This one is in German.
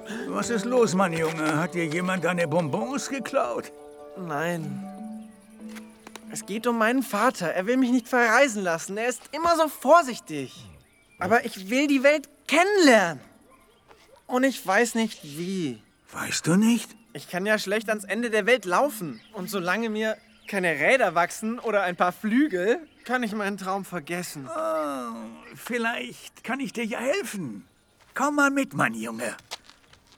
Was ist los, Mann, Junge? Hat dir jemand deine Bonbons geklaut? Nein. Es geht um meinen Vater. Er will mich nicht verreisen lassen. Er ist immer so vorsichtig. Aber ich will die Welt kennenlernen. Und ich weiß nicht wie. Weißt du nicht? Ich kann ja schlecht ans Ende der Welt laufen. Und solange mir keine Räder wachsen oder ein paar Flügel, kann ich meinen Traum vergessen. Oh, vielleicht kann ich dir ja helfen. Komm mal mit, Mann, Junge.